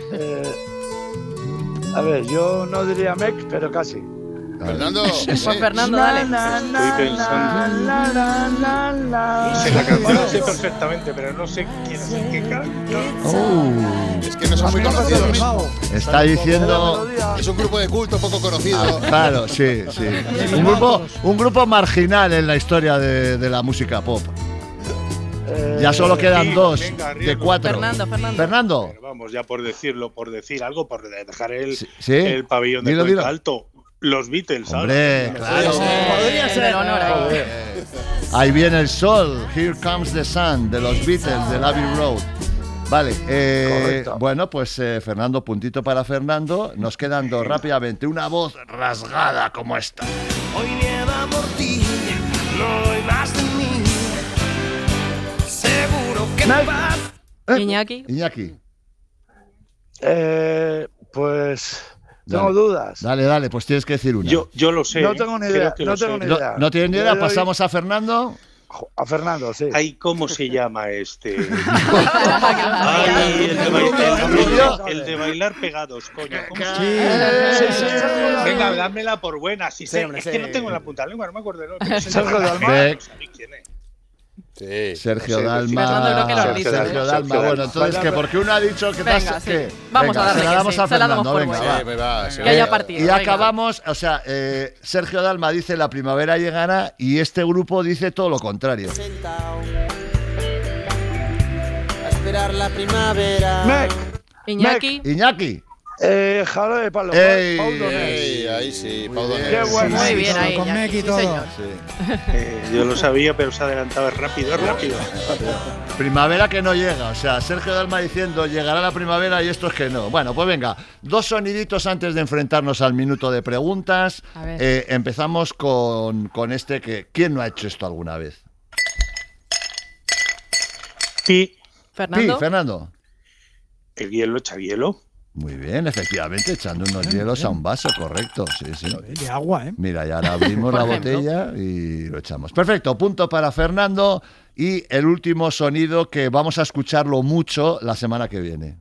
A ver, yo no diría Mec, pero casi. Fernando. Pues Fernando, dale. Estoy pensando. Sé la canción, la sé perfectamente, pero no sé quién es el que canta. Es que no son muy conocidos. Está diciendo... Es un grupo de culto poco conocido. Claro, sí. Un grupo marginal en la historia de la música pop. Ya solo quedan dos de cuatro. Fernando. Pero vamos, ya por decirlo, por decir algo, por dejar el pabellón Dilo. de Cuenca alto. Los Beatles, Hombre, claro. Podría ser honor ahí. Ahí viene el sol. Here comes the sun, de los Beatles, de Abbey Road. Vale, bueno, pues Fernando, puntito para Fernando. Nos quedan dos rápidamente. Una voz rasgada como esta. Hoy nieva por ti, no hay más de mí. Seguro que no vas. Iñaki. Pues tengo dudas. Dale, pues tienes que decir una. Yo lo sé. No tengo ni idea. No tengo ni idea. ¿No tienes ni idea? ¿Pasamos a Fernando? A Fernando, sí. Ay, ¿cómo se llama este? Ay, el de bailar pegados, coño. ¿Cómo se Sí. llama? Venga, dámela por buena. Si sé, hombre, es que no tengo en la punta de la lengua, no me acuerdo de nombre. Sergio Dalma. ¿Sabéis quién es? Sí, Sergio sí, Dalma. Fernando, creo que lo has dicho. Sergio Dalma. Bueno, entonces, ¿qué? Porque uno ha dicho que Venga, sí. Vamos a darle se la que damos sí, a se la damos Fernando, por venga, buena. va. Que haya partido. Y venga. acabamos, o sea, Sergio Dalma dice la primavera llegará y este grupo dice todo lo contrario. A esperar la primavera. Mec. Iñaki. Jaro de Palo. Ey, Pau Donés. ahí sí, Pau Donés. Qué bueno. Muy bien ahí, Con Mec y Iñaki. todo. Sí, señor. Yo lo sabía, pero se adelantaba rápido. Primavera que no llega, o sea, Sergio Dalma diciendo llegará la primavera y esto es que no. Bueno, pues venga, dos soniditos antes de enfrentarnos al minuto de preguntas. A ver. Empezamos con este que... ¿Quién no ha hecho esto alguna vez? Fernando. El hielo echa hielo. Muy bien, efectivamente, echando unos hielos a un vaso, correcto. Sí. De agua, ¿eh? Mira, y ahora abrimos la botella y lo echamos. Perfecto, punto para Fernando. Y el último sonido que vamos a escucharlo mucho la semana que viene.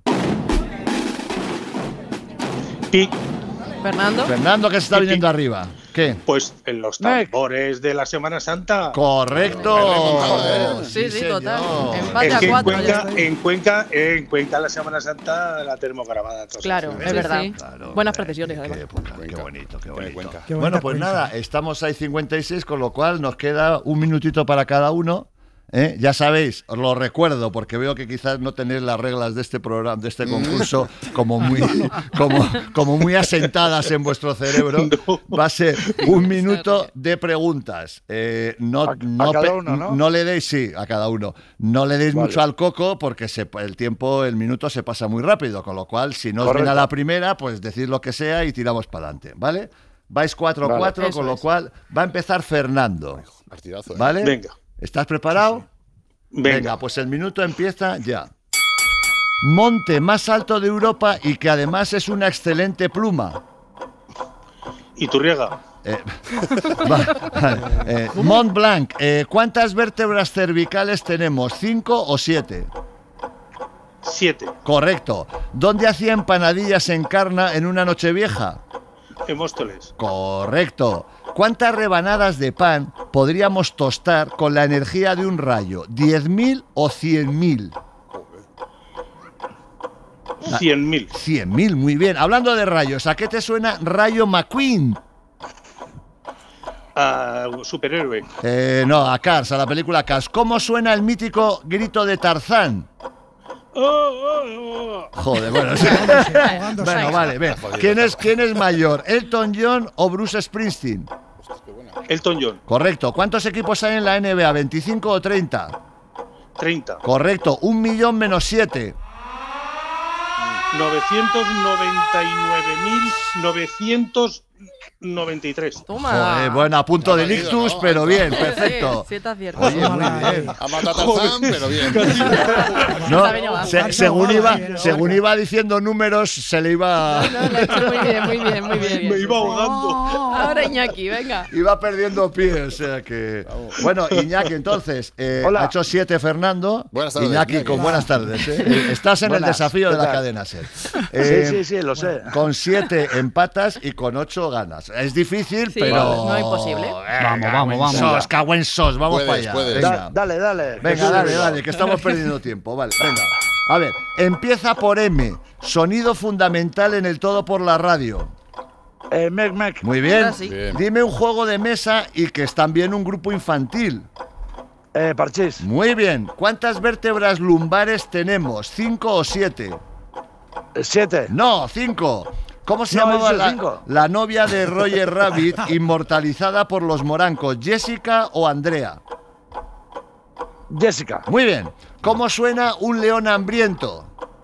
Fernando, que se está viniendo arriba. ¿Qué? Pues en los tambores de la Semana Santa. Correcto. Sí, señor. total. Empate Es a que 4. en Cuenca la Semana Santa la tenemos grabada. Claro, es verdad. Buenas precisiones, además. Qué bonito. Qué Bueno, bonita pues Cuenca. nada, estamos ahí 56, con lo cual nos queda un minutito para cada uno. Ya sabéis, os lo recuerdo porque veo que quizás no tenéis las reglas de este programa, de este concurso como muy asentadas en vuestro cerebro. Va a ser un minuto de preguntas. No le deis, sí, a cada uno. No le deis mucho al coco porque el minuto se pasa muy rápido, con lo cual si no os viene a la primera, pues decid lo que sea y tiramos para adelante, ¿vale? Vais 4-4, con lo cual va a empezar Fernando. Partidazo, ¿eh? ¿Vale? Venga. ¿Estás preparado? Venga, pues el minuto empieza ya. Monte más alto de Europa y que además es una excelente pluma. Iturriaga. Mont Blanc. ¿Cuántas vértebras cervicales tenemos? ¿5 o 7? 7. Correcto. ¿Dónde hacía empanadillas Encarna en una Nochevieja? En Móstoles. Correcto. ¿Cuántas rebanadas de pan podríamos tostar con la energía de un rayo? ¿10.000 o 100.000? 100.000. 100.000, muy bien. Hablando de rayos, ¿a qué te suena Rayo McQueen? A superhéroe. No, a Cars, a la película Cars. ¿Cómo suena el mítico grito de Tarzán? Joder, bueno. Sí. Bueno, vale, ven. ¿Quién es mayor, Elton John o Bruce Springsteen? Elton John. Correcto. ¿Cuántos equipos hay en la NBA? ¿25 o 30? 30. Correcto. 1.000.000 menos 7. 999.993. Toma. Joder, bueno, a punto del ictus, ¿no? Pero bien, perfecto. Sí, te acierto. Oye, muy bien. Ha matado a Tarzán, pero bien. No, según iba diciendo números, se le iba... Muy bien. Me iba ahogando. Ahora Iñaki, venga. Iba perdiendo pie, o sea que... Bueno, Iñaki, entonces, ha hecho 7 Fernando. Buenas tardes, Iñaki, con buenas tardes. Estás en el desafío de la cadena SER. Sí, lo sé. Con 7 empatas y con 8 ganas. Es difícil, Sí, pero... no imposible. Vamos. Cago en sos, vamos para allá. Venga. Dale. Venga, dale, que estamos perdiendo tiempo. Vale, venga. A ver, empieza por M. Sonido fundamental en el todo por la radio. Mec. Muy bien. Ahora sí. Dime un juego de mesa y que es también un grupo infantil. Parchís. Muy bien. ¿Cuántas vértebras lumbares tenemos? ¿5 o 7? 7. No, 5. ¿Cómo se No, llamaba eso es 5. la novia de Roger Rabbit inmortalizada por los morancos? ¿Jessica o Andrea? Jessica. Muy bien. ¿Cómo suena un león hambriento?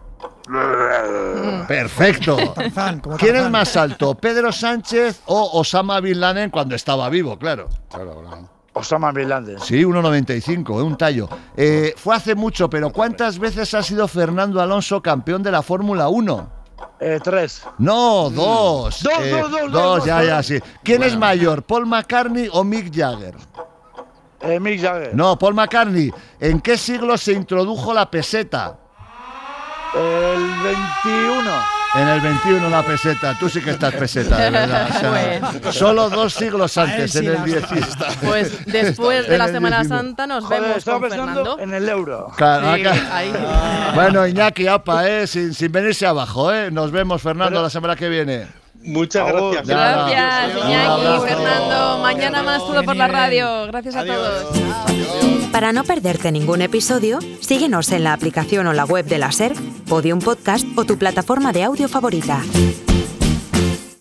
Perfecto. ¿Quién es más alto, Pedro Sánchez o Osama Bin Laden cuando estaba vivo? Claro. Osama Bin Laden. Sí, 1,95, un tallo. Fue hace mucho, pero ¿cuántas veces ha sido Fernando Alonso campeón de la Fórmula 1? 3. No, 2. Dos, Ya, sí. ¿Quién es mayor, Paul McCartney o Mick Jagger? Mick Jagger. No, Paul McCartney. ¿En qué siglo se introdujo la peseta? El 21. En el 21 la peseta. Tú sí que estás peseta, de verdad. O sea, solo 2 siglos antes, en el 10. Pues después de la Semana Santa nos vemos estaba con pensando Fernando. en el euro. Claro, Sí, acá- ahí. Bueno, Iñaki, apa, sin venirse abajo, Nos vemos, Fernando, la semana que viene. Muchas gracias. Gracias, Un Iñaki, abrazo. Fernando. Mañana más todo por la radio. Gracias a todos. Para no perderte ningún episodio, síguenos en la aplicación o la web de la SER, Podium Podcast o tu plataforma de audio favorita.